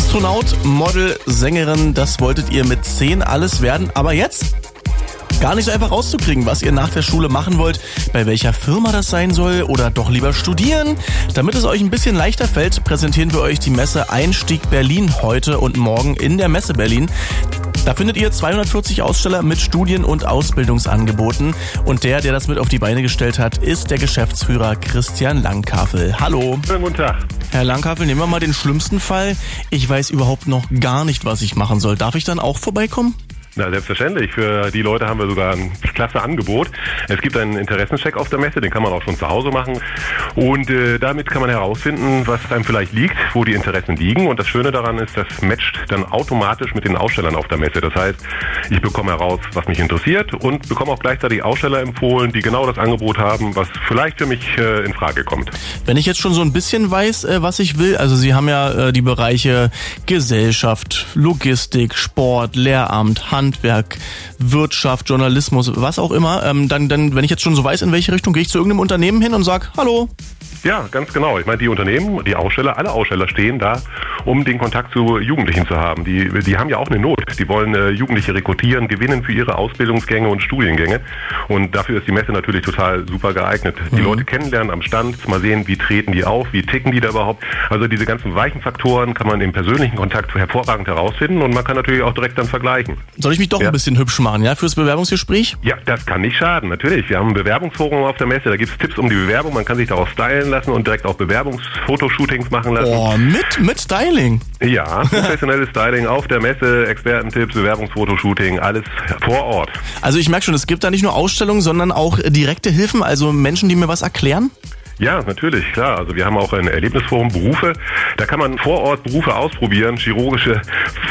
Astronaut, Model, Sängerin, das wolltet ihr mit 10 alles werden. Aber jetzt? Gar nicht so einfach rauszukriegen, was ihr nach der Schule machen wollt, bei welcher Firma das sein soll oder doch lieber studieren. Damit es euch ein bisschen leichter fällt, präsentieren wir euch die Messe Einstieg Berlin heute und morgen in der Messe Berlin. Da findet ihr 240 Aussteller mit Studien- und Ausbildungsangeboten. Und der das mit auf die Beine gestellt hat, ist der Geschäftsführer Christian Langkafel. Hallo. Schönen guten Tag. Herr Langkafel, nehmen wir mal den schlimmsten Fall. Ich weiß überhaupt noch gar nicht, was ich machen soll. Darf ich dann auch vorbeikommen? Na, selbstverständlich. Für die Leute haben wir sogar ein klasse Angebot. Es gibt einen Interessenscheck auf der Messe, den kann man auch schon zu Hause machen. Und damit kann man herausfinden, was einem vielleicht liegt, wo die Interessen liegen. Und das Schöne daran ist, das matcht dann automatisch mit den Ausstellern auf der Messe. Das heißt, ich bekomme heraus, was mich interessiert und bekomme auch gleichzeitig Aussteller empfohlen, die genau das Angebot haben, was vielleicht für mich in Frage kommt. Wenn ich jetzt schon so ein bisschen weiß, was ich will, also Sie haben ja die Bereiche Gesellschaft, Logistik, Sport, Lehramt, Handwerk, Wirtschaft, Journalismus, was auch immer, dann, wenn ich jetzt schon so weiß, in welche Richtung, gehe ich zu irgendeinem Unternehmen hin und sage, hallo. Ja, ganz genau. Ich meine, die Unternehmen, die Aussteller, alle Aussteller stehen da, um den Kontakt zu Jugendlichen zu haben. Die haben ja auch eine Not. Die wollen Jugendliche rekrutieren, gewinnen für ihre Ausbildungsgänge und Studiengänge. Und dafür ist die Messe natürlich total super geeignet. Die Leute kennenlernen am Stand, mal sehen, wie treten die auf, wie ticken die da überhaupt. Also diese ganzen weichen Faktoren kann man im persönlichen Kontakt hervorragend herausfinden und man kann natürlich auch direkt dann vergleichen. Soll ich mich doch ein bisschen hübsch machen, ja, fürs Bewerbungsgesträch? Ja, das kann nicht schaden, natürlich. Wir haben ein Bewerbungsforum auf der Messe, da gibt es Tipps um die Bewerbung, man kann sich darauf stylen lassen und direkt auch Bewerbungsfotoshootings machen lassen. Oh, mit Styling? Ja, professionelles Styling auf der Messe, Expertentipps, Bewerbungsfotoshooting, alles vor Ort. Also ich merke schon, es gibt da nicht nur Ausstellungen, sondern auch direkte Hilfen, also Menschen, die mir was erklären? Ja, natürlich, klar. Also wir haben auch ein Erlebnisforum Berufe. Da kann man vor Ort Berufe ausprobieren, chirurgische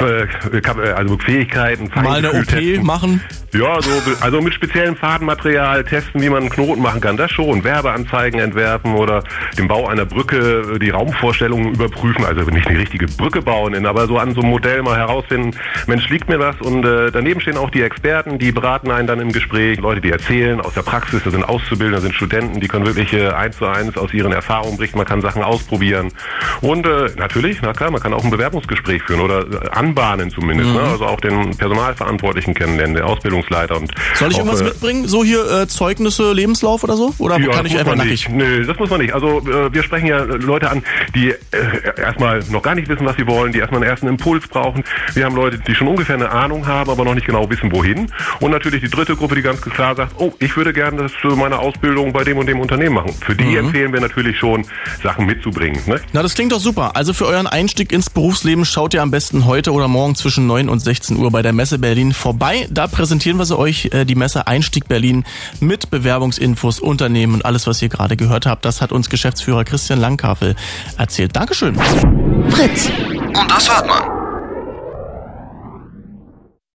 also Fähigkeiten, mal eine OP machen. Ja, also mit speziellem Fadenmaterial testen, wie man einen Knoten machen kann. Das schon. Werbeanzeigen entwerfen oder den Bau einer Brücke, die Raumvorstellungen überprüfen. Also nicht eine richtige Brücke bauen, aber so an so einem Modell mal herausfinden, Mensch, liegt mir das? Und daneben stehen auch die Experten, die beraten einen dann im Gespräch. Leute, die erzählen aus der Praxis, das sind Auszubildende, das sind Studenten, die können wirklich 1:1 aus ihren Erfahrungen berichten. Man kann Sachen ausprobieren. Und natürlich, na klar, man kann auch ein Bewerbungsgespräch führen oder anbahnen zumindest. Ne? Also auch den Personalverantwortlichen kennenlernen, der Ausbildungsleiter. Und soll ich irgendwas mitbringen? So hier Zeugnisse, Lebenslauf oder so? Oder ja, kann ich einfach nackig? Nö, das muss man nicht. Also wir sprechen ja Leute an, die erstmal noch gar nicht wissen, was sie wollen, die erstmal einen ersten Impuls brauchen. Wir haben Leute, die schon ungefähr eine Ahnung haben, aber noch nicht genau wissen, wohin. Und natürlich die dritte Gruppe, die ganz klar sagt, oh, ich würde gerne das für meine Ausbildung bei dem und dem Unternehmen machen. Für die empfehlen wir natürlich schon, Sachen mitzubringen. Ne? Na, das klingt doch super. Also für euren Einstieg ins Berufsleben schaut ihr am besten heute oder morgen zwischen 9 und 16 Uhr bei der Messe Berlin vorbei. Da präsentieren wir euch die Messe Einstieg Berlin mit Bewerbungsinfos, Unternehmen und alles, was ihr gerade gehört habt. Das hat uns Geschäftsführer Christian Langkafel erzählt. Dankeschön. Fritz. Und das hört man.